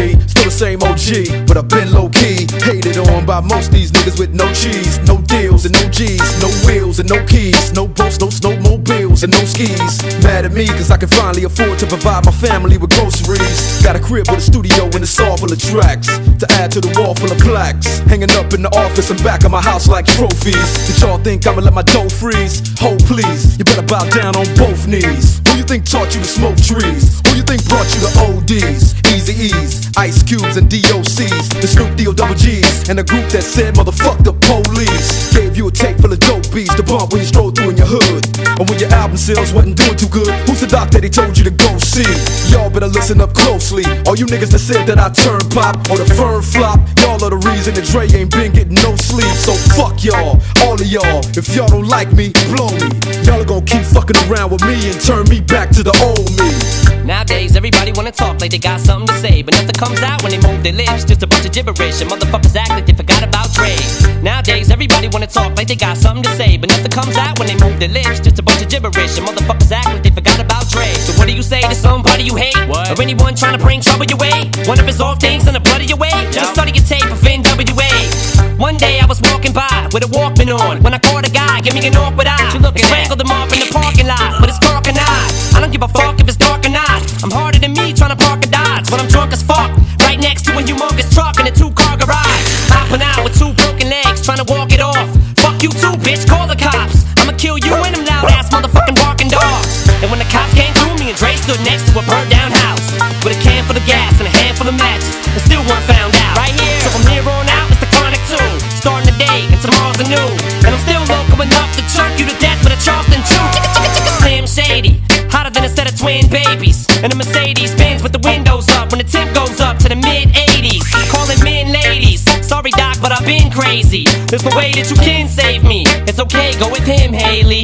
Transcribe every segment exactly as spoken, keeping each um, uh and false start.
me, still the same O G, but I've been low-key, hated on by most these niggas with no cheese, no deals and no G's, no wheels and no keys, no boats, no snowmobiles and no skis. Mad at me cause I can finally afford to provide my family with groceries. Got a crib with a studio and it's all full of tracks to add to the wall full of plaques, hanging up in the office and back of my house like trophies. Did y'all think I'ma let my dough freeze? Ho please, you better bow down on both knees. Who you think taught you to smoke trees? Who you think brought you to O Ds, Easy E's, Ice Cubes and D O C's, the Snoop D O double G's, and a group that said motherfuck the police? Gave you a tape full of dope beats to bump when you stroll through in your hood, and when your album sales wasn't doing too good. Who's the doc that he told you to go see? Y'all better listen up closely. All you niggas that said that I turn pop or the firm flop, y'all are the reason that Dre ain't been getting no sleep. So fuck y'all, all of y'all. If y'all don't like me, blow me. Y'all are gonna keep fucking around with me and turn me back to the old me. Nowadays everybody wanna talk like they got something to say, but nothing comes out when they move their lips, just a bunch of gibberish. And motherfuckers act like they forgot about Dre. Nowadays everybody wanna talk like they got something to say, but nothing comes out when they move their lips, just a bunch of gibberish. And motherfuckers act like they forgot about Dre. So what do you say to somebody you hate? What? Or anyone trying to bring trouble your way? One of his off things in the blood of your way? Just study your tape of N W A. One day I was walking by with a Walkman on, when I caught a guy, give me an awkward eye. He strangled him up in the parking lot with his cork and eye. I don't give a fuck if it's dark or not. I'm harder than me trying to park a Dodge when I'm drunk as fuck, right next to a humongous truck in a two-car garage. Hopping out with two broken legs, trying to walk it off. Fuck you too, bitch, call the cops. I'ma kill you and them loud-ass motherfucking barking dogs. And when the cops came through, me and Dre stood next to a burnt-down house with a can full of gas and a handful of matches, and still weren't found out. Right here, so from here on out, it's the Chronic two, starting the day and tomorrow's a new. And I'm still local enough to choke you to death with a Charleston chew. Chicka chicka chicka Slim Shady, hotter than a set of twin babies, and a Mercedes Benz with the windows up when the tip goes up to the mid eighties. Calling men ladies, sorry doc, but I've been crazy. There's no way that you can save me. It's okay, go with him, Haley.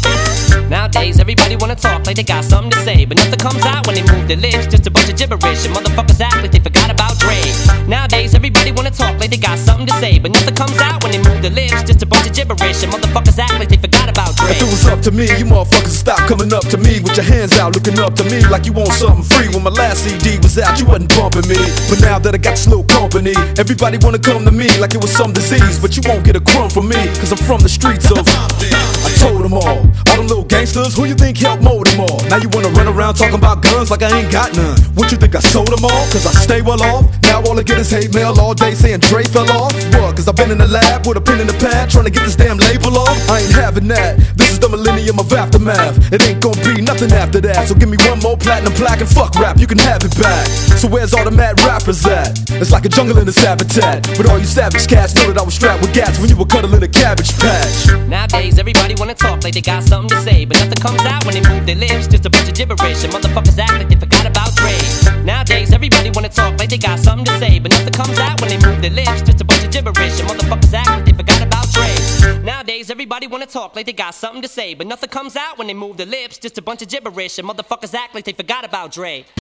Nowadays everybody wanna talk like they got something to say, but nothing comes out when they move their lips, just a bunch of gibberish. And motherfuckers act like they forgot about Dre. Nowadays everybody wanna talk like they got something to say, but nothing comes out when they move their lips, just a bunch of gibberish. And motherfuckers act like they forgot about Dre. If it was up to me, you motherfuckers stop coming up to me with your hands out, looking up to me like you want something free. When my last C D was out, you wasn't bumping me, but now that I got this little company, everybody wanna come to me like it was some disease. But you won't get a crumb from me, cause I'm from the streets of I told them all, all them little gangsters, who you think helped mold them all? Now you wanna run around talking about guns like I ain't got none. What you think I sold them all? Cause I stay well off. Now all I get is hate mail all day saying Dre fell off. What? Cause I've been in the lab with a pen in the pad trying to get this damn label off. I ain't having that. This is the millennium of aftermath. It ain't gonna be nothing after that. So give me one more platinum plaque and fuck rap, you can have it back. So where's all the mad rappers at? It's like a jungle in its habitat. But all you savage cats know that I was strapped with gas when you were cuddling a cabbage patch. Nowadays everybody wanna talk like they got something to say, but nothing comes out when they move their lips, just a bunch of gibberish. And motherfuckers act like they forgot about Dre. Nowadays everybody wanna talk like they got something to say, but nothing comes out when they move their lips, just a bunch of gibberish. And motherfuckers act like they forgot about Dre. Nowadays everybody wanna talk like they got something to say, but nothing comes out when they move their lips, just a bunch of gibberish. And motherfuckers act like they forgot about Dre.